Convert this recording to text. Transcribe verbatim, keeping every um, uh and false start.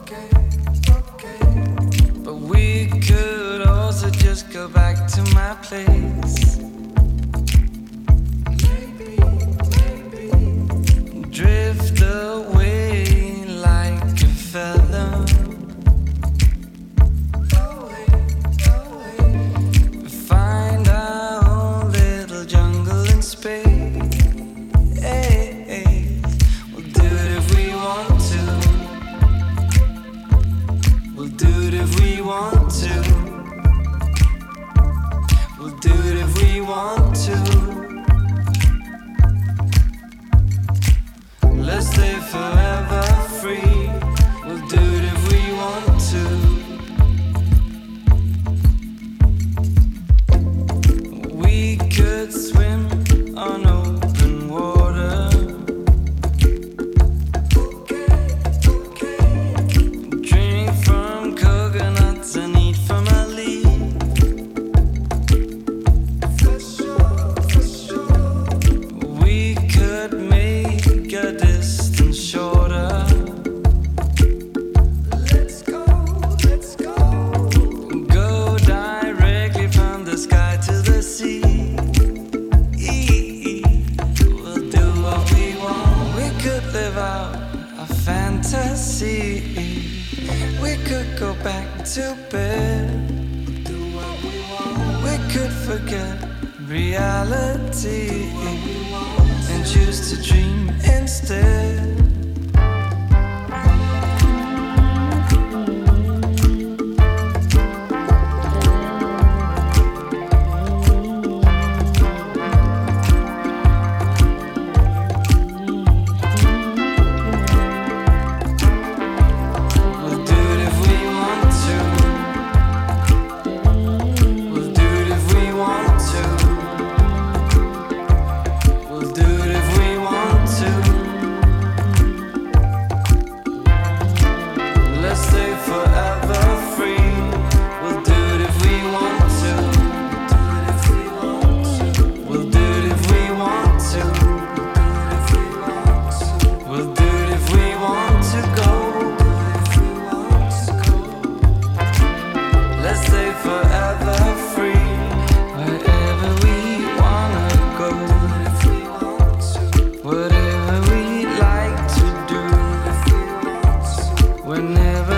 But we could also just go back to my place. Drift away like a feather. Find our own little jungle in space. We'll do it if we want to. We'll do it if we want to. We'll do it if we want to. Let's stay forever free. We'll do it if we want to. We could swim on open water. Drink from coconuts and eat from a leaf. We could make a distance shorter. Let's go, let's go. Go directly from the sky to the sea. We'll do what we want. We could live out a fantasy. We could go back to bed. We'll do what we want. We could forget reality and choose to dream instead. We'll do it if we want to. We'll do it if we want to. We'll do it if we want to. Let's stay forever free. We'll do it if we want to. We'll do it if we want to. We'll do it if we want to go. Let's stay forever free. Wherever we wanna go. Whatever we like to do. Whenever